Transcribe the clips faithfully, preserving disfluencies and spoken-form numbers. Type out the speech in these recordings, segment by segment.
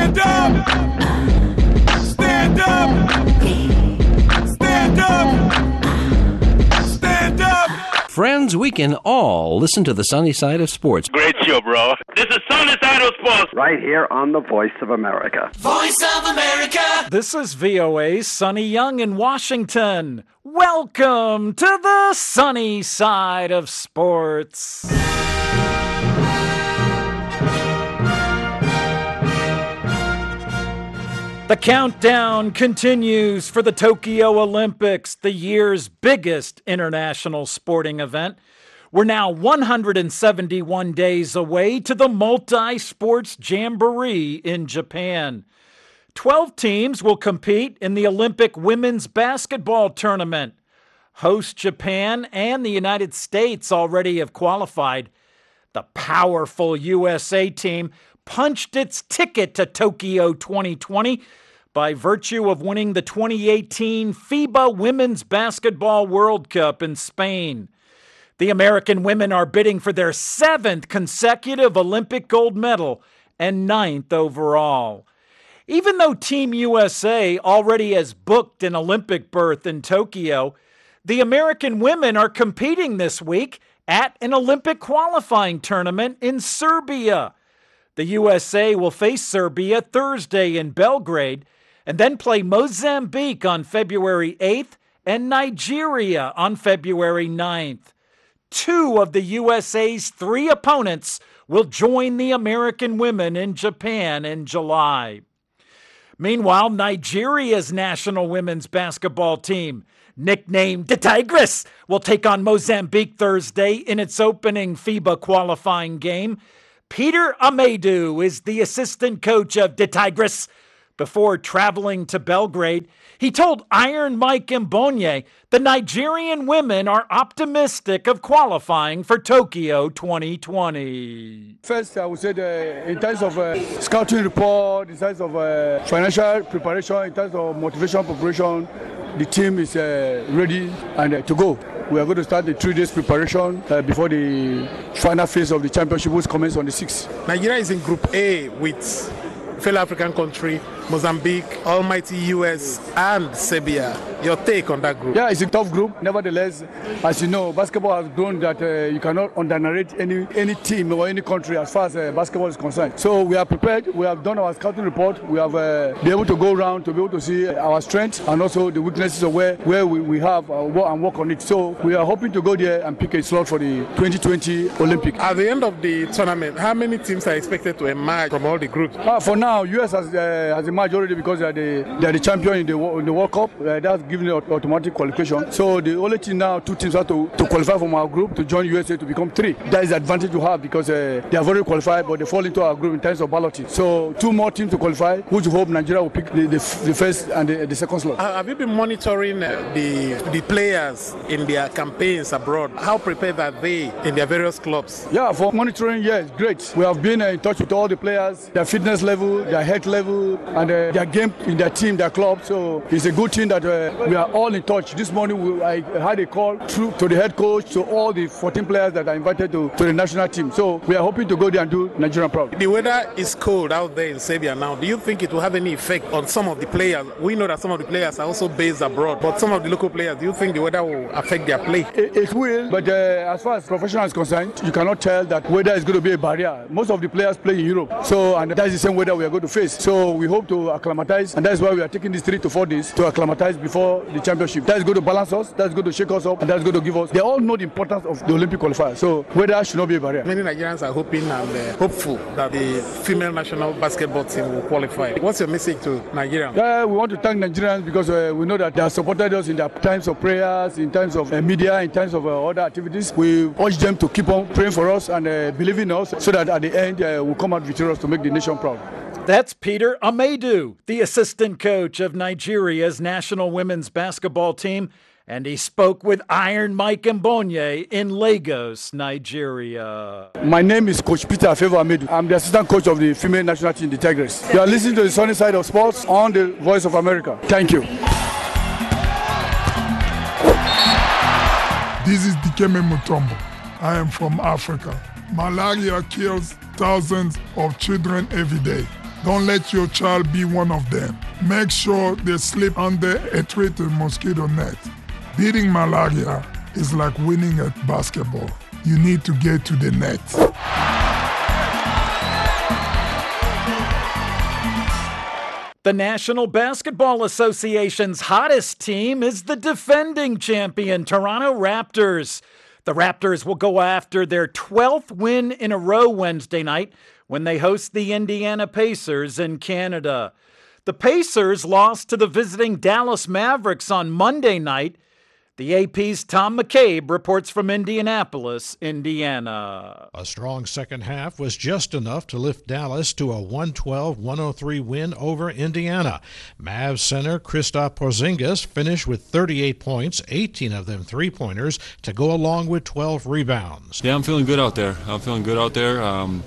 Stand up! Stand up! Stand up! Stand up! Friends, we can all listen to the sunny side of sports. Great show, bro. This is Sunny Side of Sports. Right here on the Voice of America. Voice of America. This is V O A's Sonny Young in Washington. Welcome to the sunny side of sports. The countdown continues for the Tokyo Olympics, the year's biggest international sporting event. We're now one hundred seventy-one days away to the multi-sports jamboree in Japan. Twelve teams will compete in the Olympic women's basketball tournament. Host Japan and the United States already have qualified. The powerful U S A team punched its ticket to Tokyo twenty twenty by virtue of winning the twenty eighteen FIBA Women's Basketball World Cup in Spain. The American women are bidding for their seventh consecutive Olympic gold medal and ninth overall. Even though Team U S A already has booked an Olympic berth in Tokyo, the American women are competing this week at an Olympic qualifying tournament in Serbia. The U S A will face Serbia Thursday in Belgrade and then play Mozambique on February eighth and Nigeria on February ninth. Two of the U S A's three opponents will join the American women in Japan in July. Meanwhile, Nigeria's national women's basketball team, nicknamed the Tigers, will take on Mozambique Thursday in its opening FIBA qualifying game. Peter Amedu is the assistant coach of the Tigers. Before traveling to Belgrade, he told Iron Mike Mbonye the Nigerian women are optimistic of qualifying for Tokyo twenty twenty. First, I would say that in terms of uh, scouting report, in terms of uh, financial preparation, in terms of motivation preparation, the team is uh, ready and uh, to go. We are going to start the three days preparation uh, before the final phase of the championship, which commences on the sixth. Nigeria is in Group A with fellow African country, Mozambique, almighty U S, and Serbia. Your take on that group? Yeah, it's a tough group. Nevertheless, as you know, basketball has grown that uh, you cannot underrate any any team or any country as far as uh, basketball is concerned. So we are prepared. We have done our scouting report. We have uh, been able to go around to be able to see our strengths and also the weaknesses of where, where we, we have uh, work and work on it. So we are hoping to go there and pick a slot for the twenty twenty Olympic. At the end of the tournament, how many teams are expected to emerge from all the groups? Uh, for now, U S has, uh, has emerged already because they are the, they are the champion in the, in the World Cup. Uh, that's given it automatic qualification. So the only thing now, two teams have to, to qualify from our group to join U S A to become three. That is the advantage you have because uh, they have already qualified, but they fall into our group in terms of balloting. So two more teams to qualify, which we hope Nigeria will pick the, the, the first and the, the second slot. Have you been monitoring uh, the the players in their campaigns abroad? How prepared are they in their various clubs? Yeah, for monitoring, yes, great. We have been uh, in touch with all the players, their fitness level, their health level, and uh, their game in their team, their club. So it's a good thing that uh, we are all in touch. This morning we, I had a call through to the head coach, to all the fourteen players that are invited to, to the national team. So we are hoping to go there and do Nigeria proud. The weather is cold out there in Serbia now. Do you think it will have any effect on some of the players? We know that some of the players are also based abroad, but some of the local players, do you think the weather will affect their play? It, it will, but uh, as far as professional is concerned, you cannot tell that weather is going to be a barrier. Most of the players play in Europe, so and that is the same weather we are going to face. So we hope to acclimatize, and that's why we are taking these three to four days to acclimatize before the championship. That is going to balance us, that's going to shake us up, and that's going to give us. They all know the importance of the Olympic qualifier, so weather should not be a barrier. Many Nigerians are hoping and uh, hopeful that the female national basketball team will qualify. What's your message to Nigerians? Yeah, we want to thank Nigerians because uh, we know that they have supported us in their times of prayers, in times of uh, media, in times of uh, other activities. We urge them to keep on praying for us and uh, believe in us so that at the end uh, we'll come out victorious to make the nation proud. That's Peter Amedu, the assistant coach of Nigeria's national women's basketball team, and he spoke with Iron Mike Mbonye in Lagos, Nigeria. My name is Coach Peter Afevo Amedu. I'm the assistant coach of the female national team, the Tigers. You are listening to the sunny side of sports on the Voice of America. Thank you. This is Dikeme Mutombo. I am from Africa. Malaria kills thousands of children every day. Don't let your child be one of them. Make sure they sleep under a treated mosquito net. Beating malaria is like winning at basketball. You need to get to the net. The National Basketball Association's hottest team is the defending champion, Toronto Raptors. The Raptors will go after their twelfth win in a row Wednesday night when they host the Indiana Pacers in Canada. The Pacers lost to the visiting Dallas Mavericks on Monday night. The A P's Tom McCabe reports from Indianapolis, Indiana. A strong second half was just enough to lift Dallas to a one twelve one oh three win over Indiana. Mavs center Kristaps Porzingis finished with thirty-eight points, eighteen of them three-pointers, to go along with twelve rebounds. Yeah, I'm feeling good out there. I'm feeling good out there. Um,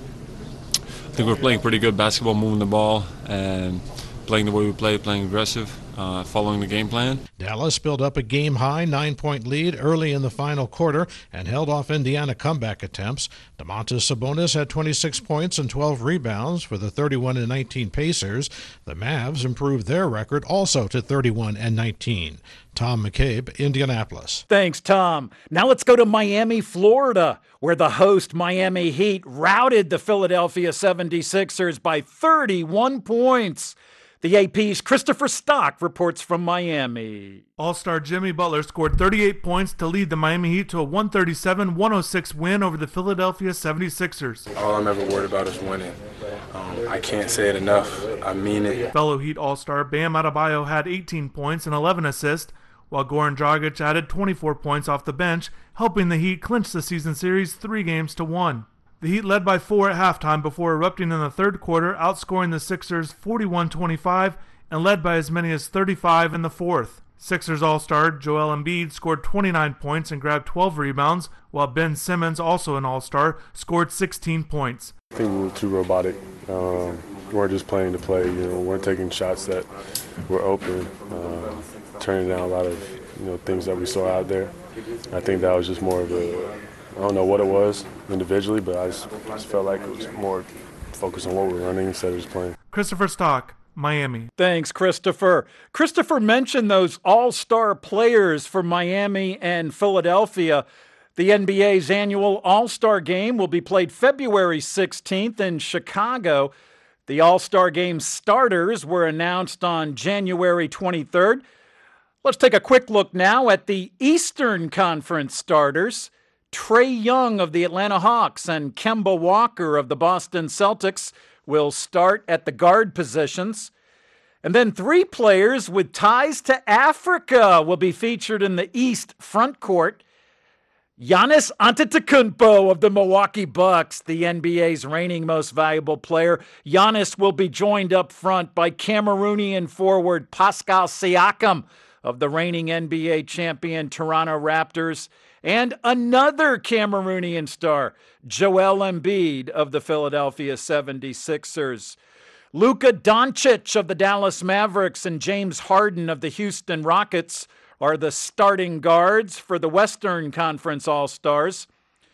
I think we're playing pretty good basketball, moving the ball, and playing the way we play, playing aggressive. Uh, following the game plan. Dallas built up a game-high nine-point lead early in the final quarter and held off Indiana comeback attempts. Domantas Sabonis had twenty-six points and twelve rebounds for the thirty-one and nineteen Pacers. The Mavs improved their record also to thirty-one and nineteen. Tom McCabe, Indianapolis. Thanks, Tom. Now let's go to Miami, Florida, where the host Miami Heat routed the Philadelphia seventy-sixers by thirty-one points. The A P's Christopher Stock reports from Miami. All-star Jimmy Butler scored thirty-eight points to lead the Miami Heat to a one thirty-seven one oh six win over the Philadelphia seventy-sixers. All I'm ever worried about is winning. Um, I can't say it enough. I mean it. Fellow Heat All-star Bam Adebayo had eighteen points and eleven assists, while Goran Dragic added twenty-four points off the bench, helping the Heat clinch the season series three games to one. The Heat led by four at halftime before erupting in the third quarter, outscoring the Sixers forty-one twenty-five and led by as many as thirty-five in the fourth. Sixers All-Star Joel Embiid scored twenty-nine points and grabbed twelve rebounds, while Ben Simmons, also an All-Star, scored sixteen points. I think we were too robotic. Um, we weren't just playing to play. You know, we weren't taking shots that were open, uh, turning down a lot of you know things that we saw out there. I think that was just more of a I don't know what it was individually, but I just, I just felt like it was more focused on what we're running instead of just playing. Christopher Stock, Miami. Thanks, Christopher. Christopher mentioned those all-star players for Miami and Philadelphia. The N B A's annual All-Star Game will be played February sixteenth in Chicago. The All-Star Game starters were announced on January twenty-third. Let's take a quick look now at the Eastern Conference starters. Trae Young of the Atlanta Hawks and Kemba Walker of the Boston Celtics will start at the guard positions. And then three players with ties to Africa will be featured in the East front court. Giannis Antetokounmpo of the Milwaukee Bucks, the N B A's reigning most valuable player. Giannis will be joined up front by Cameroonian forward Pascal Siakam of the reigning N B A champion Toronto Raptors, and another Cameroonian star, Joel Embiid of the Philadelphia seventy-sixers. Luka Doncic of the Dallas Mavericks and James Harden of the Houston Rockets are the starting guards for the Western Conference All-Stars.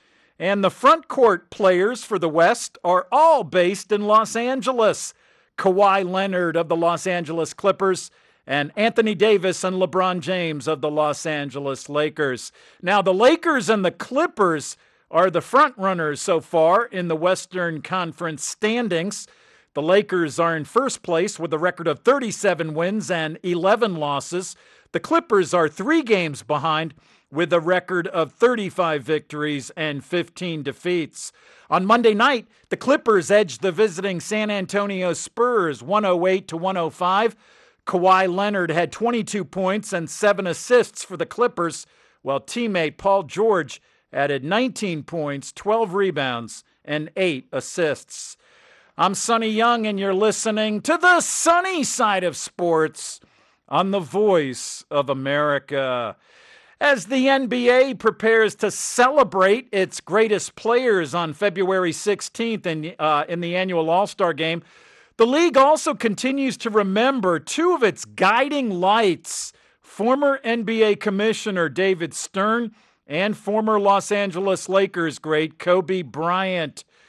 And the front court players for the West are all based in Los Angeles. Kawhi Leonard of the Los Angeles Clippers and Anthony Davis and LeBron James of the Los Angeles Lakers. Now, the Lakers and the Clippers are the front runners so far in the Western Conference standings. The Lakers are in first place with a record of thirty-seven wins and eleven losses. The Clippers are three games behind with a record of thirty-five victories and fifteen defeats. On Monday night, the Clippers edged the visiting San Antonio Spurs one oh eight to one oh five. Kawhi Leonard had twenty-two points and seven assists for the Clippers, while teammate Paul George added nineteen points, twelve rebounds, and eight assists. I'm Sonny Young, and you're listening to the sunny side of sports on the Voice of America. As the N B A prepares to celebrate its greatest players on February sixteenth in, uh, in the annual All-Star Game, the league also continues to remember two of its guiding lights, former N B A Commissioner David Stern and former Los Angeles Lakers great Kobe Bryant.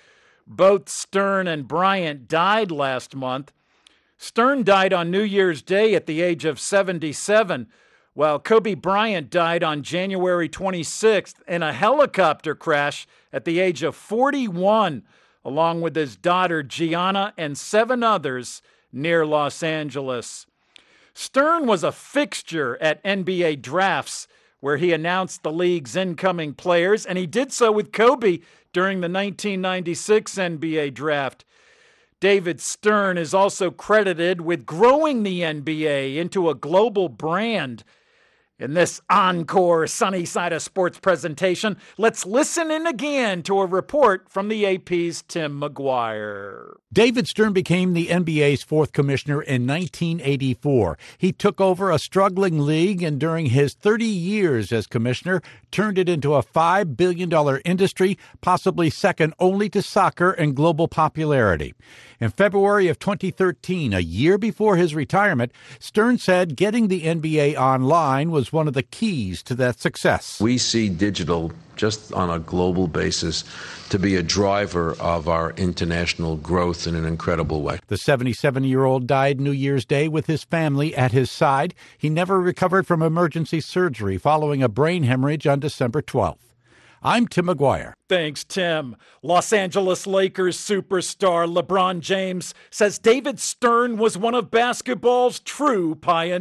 Both Stern and Bryant died last month. Stern died on New Year's Day at the age of seventy-seven, while Kobe Bryant died on January twenty-sixth in a helicopter crash at the age of forty-one, along with his daughter Gianna and seven others near Los Angeles. Stern was a fixture at N B A drafts, where he announced the league's incoming players, and he did so with Kobe during the nineteen ninety-six N B A draft. David Stern is also credited with growing the N B A into a global brand. In this encore Sunny Side of Sports presentation, let's listen in again to a report from the A P's Tim McGuire. David Stern became the N B A's fourth commissioner in nineteen eighty-four. He took over a struggling league and during his thirty years as commissioner, turned it into a five billion dollars industry, possibly second only to soccer in global popularity. In February of twenty thirteen, a year before his retirement, Stern said getting the N B A online was one of the keys to that success. We see digital just on a global basis to be a driver of our international growth in an incredible way. The seventy-seven-year-old died New Year's Day with his family at his side. He never recovered from emergency surgery following a brain hemorrhage on December twelfth. I'm Tim McGuire. Thanks, Tim. Los Angeles Lakers superstar LeBron James says David Stern was one of basketball's true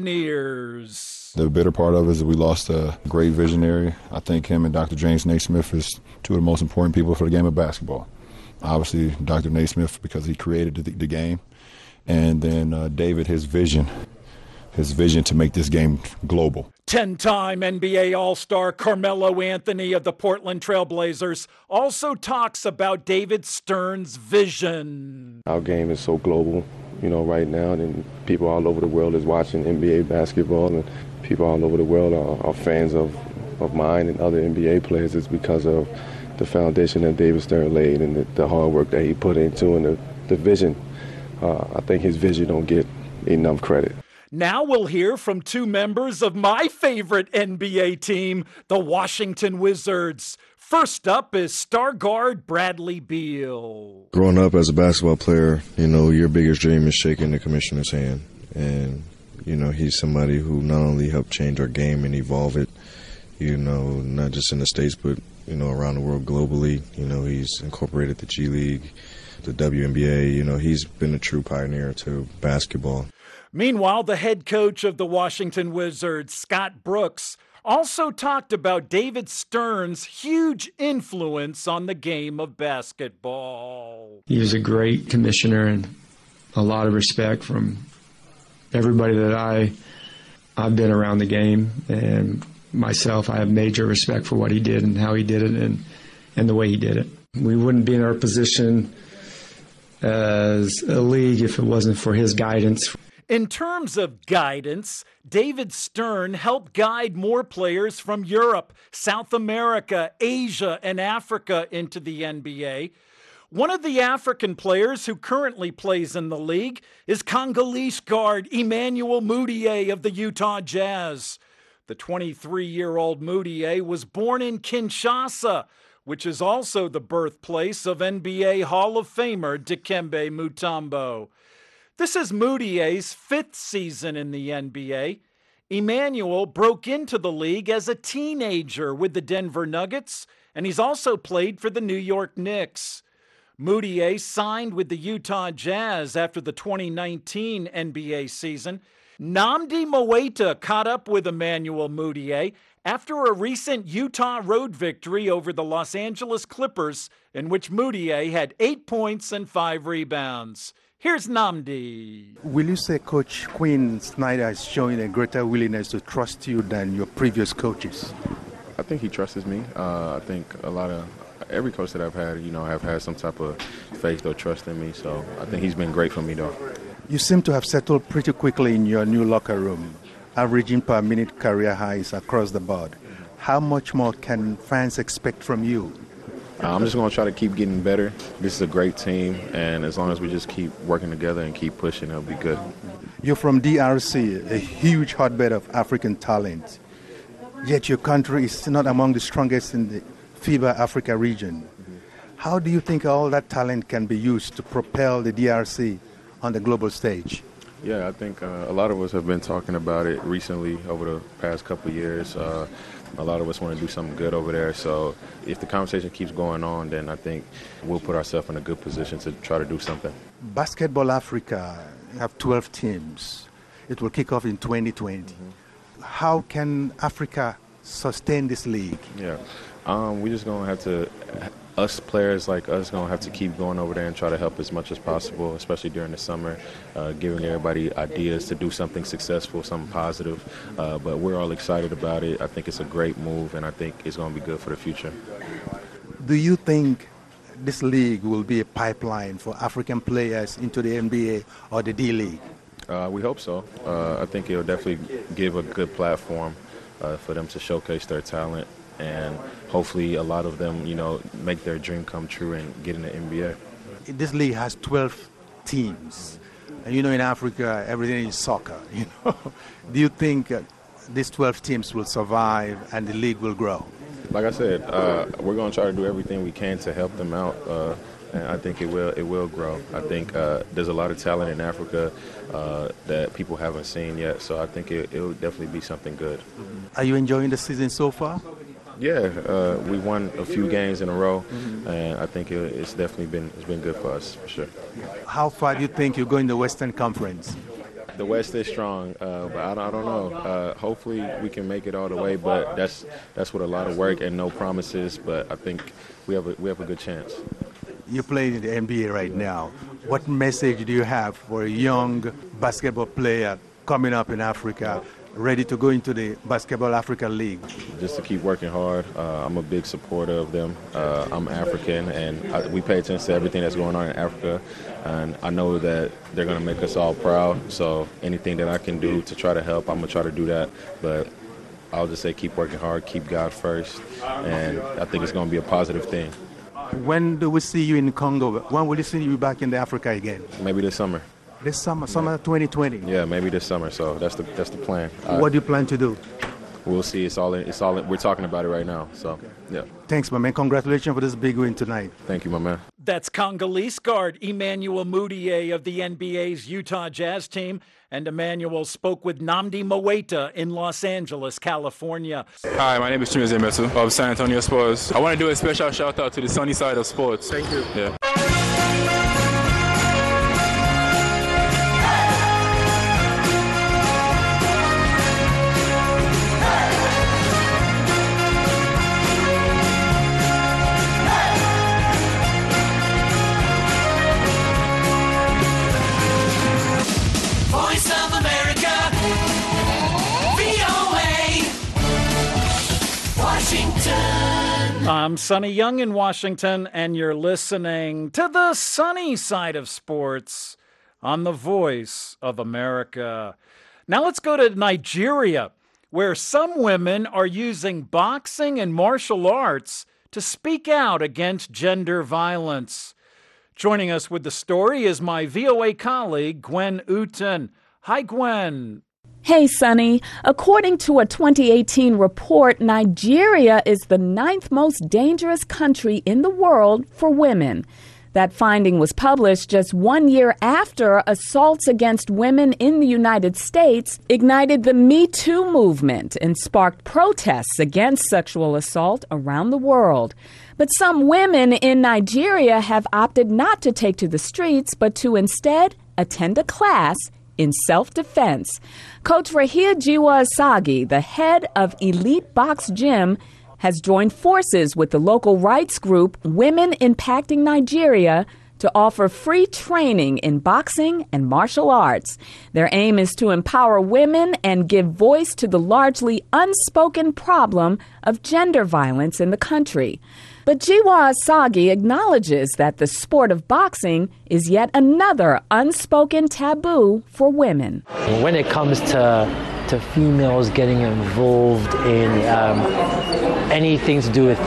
pioneers. The bitter part of it is that we lost a great visionary. I think him and Doctor James Naismith is two of the most important people for the game of basketball. Obviously, Doctor Naismith because he created the, the game, and then uh, David, his vision. His vision to make this game global. Ten-time N B A All-Star Carmelo Anthony of the Portland Trail Blazers also talks about David Stern's vision. Our game is so global, you know, right now, and people all over the world is watching N B A basketball, and people all over the world are, are fans of, of mine and other N B A players. It's because of the foundation that David Stern laid and the, the hard work that he put into and the, the vision. Uh, I think his vision don't get enough credit. Now we'll hear from two members of my favorite N B A team, the Washington Wizards. First up is star guard Bradley Beal. Growing up as a basketball player, you know, your biggest dream is shaking the commissioner's hand. And, you know, he's somebody who not only helped change our game and evolve it, you know, not just in the States, but, you know, around the world globally. You know, he's incorporated the G League, the W N B A. You know, he's been a true pioneer to basketball. Meanwhile, the head coach of the Washington Wizards, Scott Brooks, also talked about David Stern's huge influence on the game of basketball. He was a great commissioner and a lot of respect from everybody that I, I've been around the game. And myself, I have major respect for what he did and how he did it and, and the way he did it. We wouldn't be in our position as a league if it wasn't for his guidance. In terms of guidance, David Stern helped guide more players from Europe, South America, Asia, and Africa into the N B A. One of the African players who currently plays in the league is Congolese guard Emmanuel Mudiay of the Utah Jazz. The twenty-three-year-old Mudiay was born in Kinshasa, which is also the birthplace of N B A Hall of Famer Dikembe Mutombo. This is Mudiay's fifth season in the N B A. Emmanuel broke into the league as a teenager with the Denver Nuggets, and he's also played for the New York Knicks. Mudiay signed with the Utah Jazz after the twenty nineteen N B A season. Nnamdi Moeta caught up with Emmanuel Mudiay after a recent Utah road victory over the Los Angeles Clippers, in which Mudiay had eight points and five rebounds. Here's Nnamdi. Will you say Coach Quinn Snyder is showing a greater willingness to trust you than your previous coaches? I think he trusts me. Uh, I think a lot of every coach that I've had, you know, have had some type of faith or trust in me. So I think he's been great for me, though. You seem to have settled pretty quickly in your new locker room, averaging per minute career highs across the board. How much more can fans expect from you? Uh, I'm just going to try to keep getting better. This is a great team, and as long as we just keep working together and keep pushing, it'll be good. You're from D R C, a huge hotbed of African talent. Yet your country is not among the strongest in the FIBA Africa region. How do you think all that talent can be used to propel the D R C on the global stage? Yeah, I think uh, a lot of us have been talking about it recently over the past couple of years. Uh, a lot of us want to do something good over there. So if the conversation keeps going on, then I think we'll put ourselves in a good position to try to do something. Basketball Africa, you have twelve teams. It will kick off in twenty twenty. Mm-hmm. How can Africa sustain this league? Yeah, um, we're just going to have to... Us players like us going to have to keep going over there and try to help as much as possible, especially during the summer, uh, giving everybody ideas to do something successful, something positive. Uh, but we're all excited about it. I think it's a great move, and I think it's going to be good for the future. Do you think this league will be a pipeline for African players into the N B A or the D-League? Uh, we hope so. Uh, I think it'll definitely give a good platform uh, for them to showcase their talent. And hopefully a lot of them, you know, make their dream come true and get in the N B A. This league has twelve teams. And you know, in Africa, everything is soccer, you know. Do you think uh, these twelve teams will survive and the league will grow? Like I said, uh, we're going to try to do everything we can to help them out. Uh, and I think it will it will grow. I think uh, there's a lot of talent in Africa uh, that people haven't seen yet. So I think it will definitely be something good. Are you enjoying the season so far? Yeah, uh, we won a few games in a row, and I think it, it's definitely been it's been good for us, for sure. How far do you think you go in the Western Conference? The West is strong, uh, but I don't, I don't know. Uh, hopefully we can make it all the way, but that's that's with a lot of work and no promises. But I think we have a, we have a good chance. You're playing in the N B A right now. What message do you have for a young basketball player coming up in Africa, ready to go into the Basketball Africa League? Just to keep working hard. Uh, I'm a big supporter of them. Uh, I'm African, and I, we pay attention to everything that's going on in Africa. And I know that they're going to make us all proud. So anything that I can do to try to help, I'm going to try to do that. But I'll just say keep working hard, keep God first, and I think it's going to be a positive thing. When do we see you in Congo? When will we see you back in Africa again? Maybe this summer. This summer, summer twenty twenty. Yeah, maybe this summer. So that's the that's the plan. What uh, do you plan to do? We'll see. It's all in, it's all in, we're talking about it right now. So okay. Yeah. Thanks, my man. Congratulations for this big win tonight. Thank you, my man. That's Congolese guard Emmanuel Mudiay of the N B A's Utah Jazz team. And Emmanuel spoke with Nnamdi Mowaita in Los Angeles, California. Hi, my name is Chimezie Metu of San Antonio Spurs. I want to do a special shout out to the sunny side of sports. Thank you. Yeah. I'm Sonny Young in Washington, and you're listening to the sunny side of sports on the Voice of America. Now let's go to Nigeria, where some women are using boxing and martial arts to speak out against gender violence. Joining us with the story is my V O A colleague, Gwen Uten. Hi, Gwen. Hey, Sonny. According to a twenty eighteen report, Nigeria is the ninth most dangerous country in the world for women. That finding was published just one year after assaults against women in the United States ignited the Me Too movement and sparked protests against sexual assault around the world. But some women in Nigeria have opted not to take to the streets, but to instead attend a class in self-defense. Coach Rahia Jiwa Asagi, the head of Elite Box Gym, has joined forces with the local rights group Women Impacting Nigeria to offer free training in boxing and martial arts. Their aim is to empower women and give voice to the largely unspoken problem of gender violence in the country. But Jiwa Asagi acknowledges that the sport of boxing is yet another unspoken taboo for women. When it comes to to females getting involved in um, anything to do with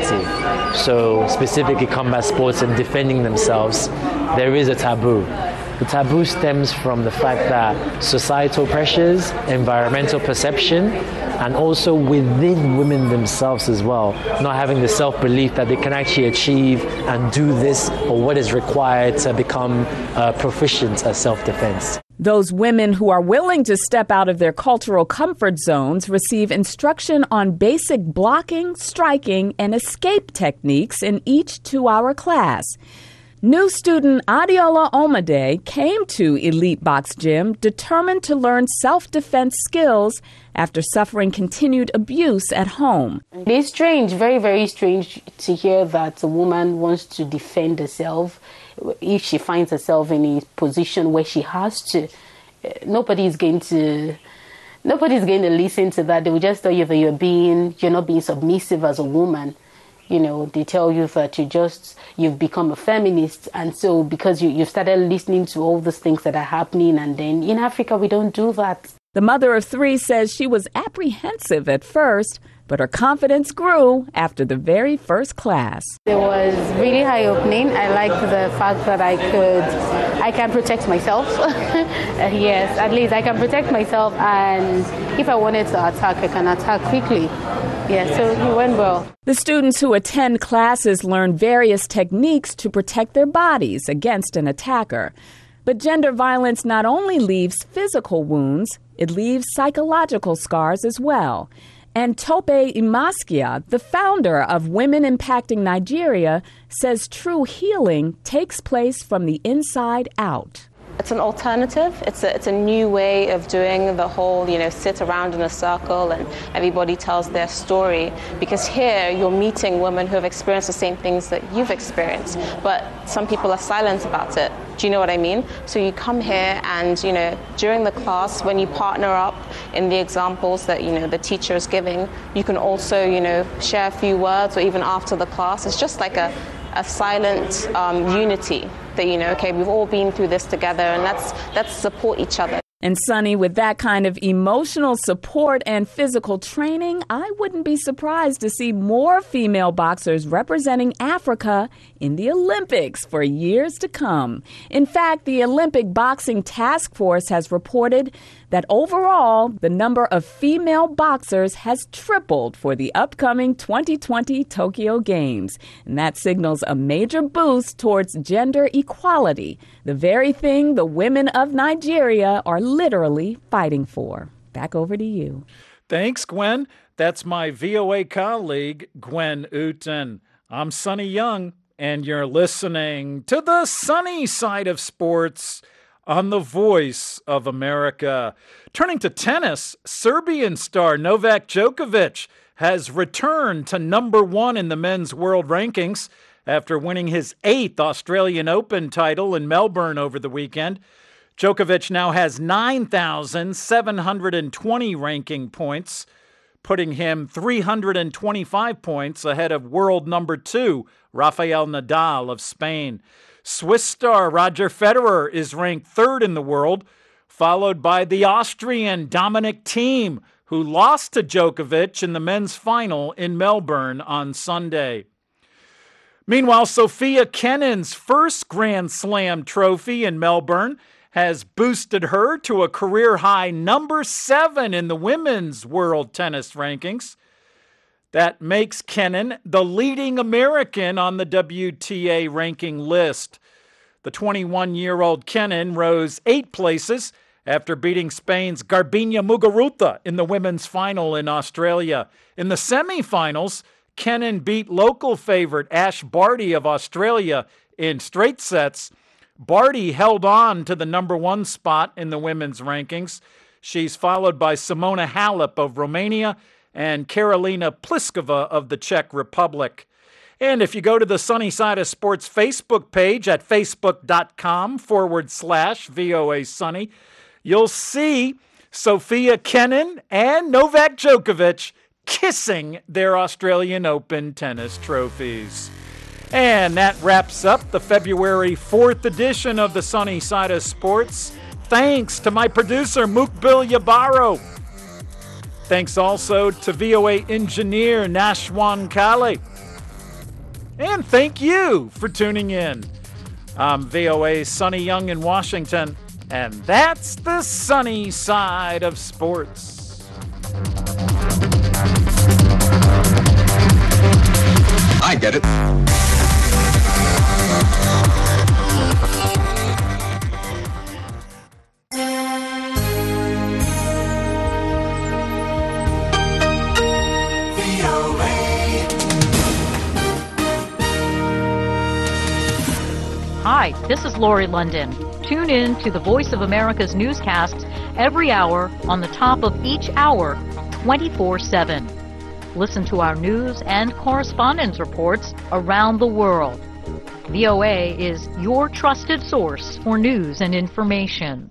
physicality, so specifically combat sports and defending themselves, there is a taboo. The taboo stems from the fact that societal pressures, environmental perception, and also within women themselves as well, not having the self-belief that they can actually achieve and do this or what is required to become uh, proficient at self-defense. Those women who are willing to step out of their cultural comfort zones receive instruction on basic blocking, striking, and escape techniques in each two-hour class. New student Adiola Omade came to Elite Box Gym determined to learn self-defense skills after suffering continued abuse at home. It's strange, very, very strange to hear that a woman wants to defend herself if she finds herself in a position where she has to. Nobody's going to... Nobody's going to listen to that. They will just tell you that you're being, you're not being submissive as a woman. You know, they tell you that you just, you've become a feminist. And so because you, you've started listening to all these things that are happening, and then in Africa, we don't do that. The mother of three says she was apprehensive at first, but her confidence grew after the very first class. It was really eye-opening. I liked the fact that I could, I can protect myself. Yes, at least I can protect myself, and if I wanted to attack, I can attack quickly. Yeah, so it went well. The students who attend classes learn various techniques to protect their bodies against an attacker. But gender violence not only leaves physical wounds, it leaves psychological scars as well. And Tope Imaskia, the founder of Women Impacting Nigeria, says true healing takes place from the inside out. It's an alternative. It's a, it's a new way of doing the whole, you know, sit around in a circle and everybody tells their story. Because here you're meeting women who have experienced the same things that you've experienced, but some people are silent about it. Do you know what I mean? So you come here and, you know, during the class, when you partner up in the examples that, you know, the teacher is giving, you can also, you know, share a few words, or even after the class. It's just like a, a silent um, unity that, you know, okay, we've all been through this together, and let's, let's support each other. And Sonny, with that kind of emotional support and physical training, I wouldn't be surprised to see more female boxers representing Africa in the Olympics for years to come. In fact, the Olympic Boxing Task Force has reported that overall, the number of female boxers has tripled for the upcoming twenty twenty Tokyo Games. And that signals a major boost towards gender equality, the very thing the women of Nigeria are literally fighting for. Back over to you. Thanks, Gwen. That's my V O A colleague, Gwen Uten. I'm Sonny Young, and you're listening to the sunny side of sports on the Voice of America. Turning to tennis, Serbian star Novak Djokovic has returned to number one in the men's world rankings after winning his eighth Australian Open title in Melbourne over the weekend. Djokovic now has nine thousand seven hundred twenty ranking points, putting him three hundred twenty-five points ahead of world number two, Rafael Nadal of Spain. Swiss star Roger Federer is ranked third in the world, followed by the Austrian Dominic Thiem, who lost to Djokovic in the men's final in Melbourne on Sunday. Meanwhile, Sofia Kenin's first Grand Slam trophy in Melbourne has boosted her to a career-high number seven in the women's world tennis rankings. That makes Kenin the leading American on the W T A ranking list. The twenty-one-year-old Kenin rose eight places after beating Spain's Garbiñe Muguruza in the women's final in Australia. In the semifinals, Kenin beat local favorite Ash Barty of Australia in straight sets. Barty held on to the number one spot in the women's rankings. She's followed by Simona Halep of Romania and Karolina Pliskova of the Czech Republic. And if you go to the Sunny Side of Sports Facebook page at facebook.com forward slash VOA Sunny, you'll see Sofia Kenin and Novak Djokovic kissing their Australian Open tennis trophies. And that wraps up the February fourth edition of the Sunny Side of Sports. Thanks to my producer, Mukbil Yabaro. Thanks also to V O A engineer Nashwan Kale. And thank you for tuning in. I'm V O A's Sonny Young in Washington, and that's the sunny side of sports. I get it. Hi, this is Lori London. Tune in to the Voice of America's newscasts every hour on the top of each hour, twenty-four seven. Listen to our news and correspondence reports around the world. V O A is your trusted source for news and information.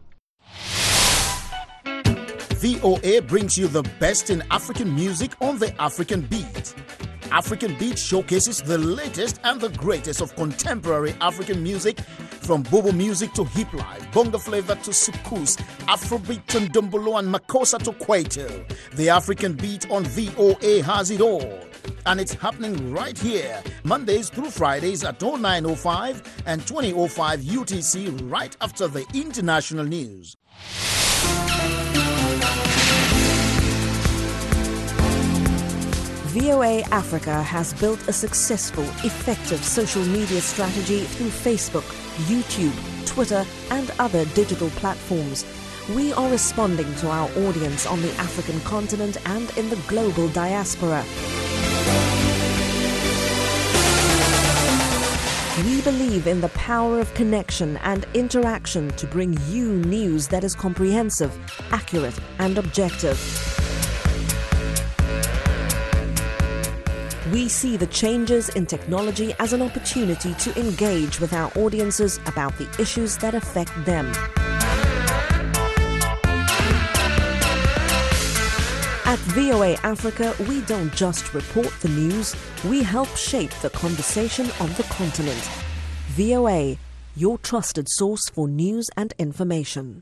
V O A brings you the best in African music on the African Beat. African Beat showcases the latest and the greatest of contemporary African music, from bobo music to hip life, bongo flavor to soukous, Afrobeat to ndombolo and makossa to kwaito. The African Beat on V O A has it all. And it's happening right here, Mondays through Fridays at oh nine oh five and twenty oh five U T C, right after the international news. V O A Africa has built a successful, effective social media strategy through Facebook, YouTube, Twitter, and other digital platforms. We are responding to our audience on the African continent and in the global diaspora. We believe in the power of connection and interaction to bring you news that is comprehensive, accurate, and objective. We see the changes in technology as an opportunity to engage with our audiences about the issues that affect them. At V O A Africa, we don't just report the news, we help shape the conversation on the continent. V O A, your trusted source for news and information.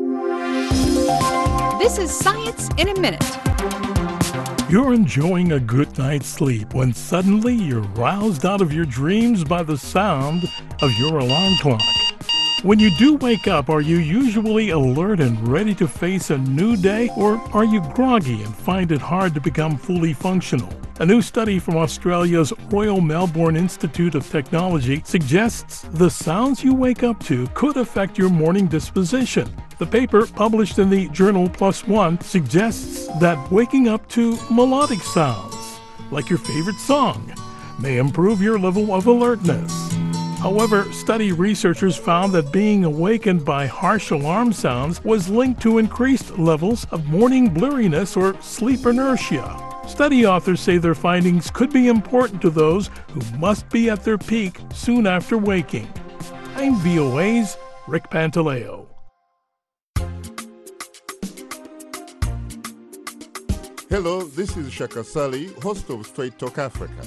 This is Science in a Minute. You're enjoying a good night's sleep when suddenly you're roused out of your dreams by the sound of your alarm clock. When you do wake up, are you usually alert and ready to face a new day, or are you groggy and find it hard to become fully functional? A new study from Australia's Royal Melbourne Institute of Technology suggests the sounds you wake up to could affect your morning disposition. The paper, published in the journal PLOS ONE, suggests that waking up to melodic sounds, like your favorite song, may improve your level of alertness. However, study researchers found that being awakened by harsh alarm sounds was linked to increased levels of morning blurriness or sleep inertia. Study authors say their findings could be important to those who must be at their peak soon after waking. I'm V O A's Rick Pantaleo. Hello, this is Shaka Sali, host of Straight Talk Africa.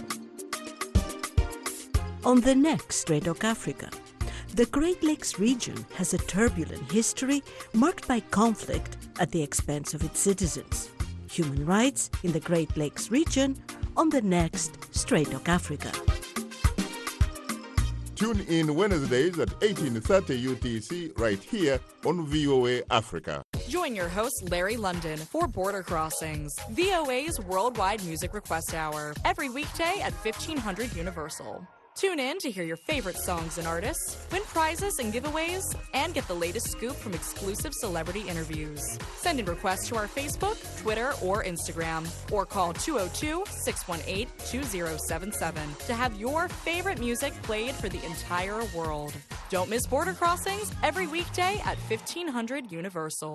On the next Straight Talk Africa, the Great Lakes region has a turbulent history marked by conflict at the expense of its citizens. Human rights in the Great Lakes region on the next Straight Talk Africa. Tune in Wednesdays at eighteen thirty U T C right here on V O A Africa. Join your host Larry London for Border Crossings, V O A's worldwide music request hour, every weekday at fifteen hundred Universal. Tune in to hear your favorite songs and artists, win prizes and giveaways, and get the latest scoop from exclusive celebrity interviews. Send in requests to our Facebook, Twitter, or Instagram, or call two oh two, six one eight, two oh seven seven to have your favorite music played for the entire world. Don't miss Border Crossings every weekday at fifteen hundred Universal.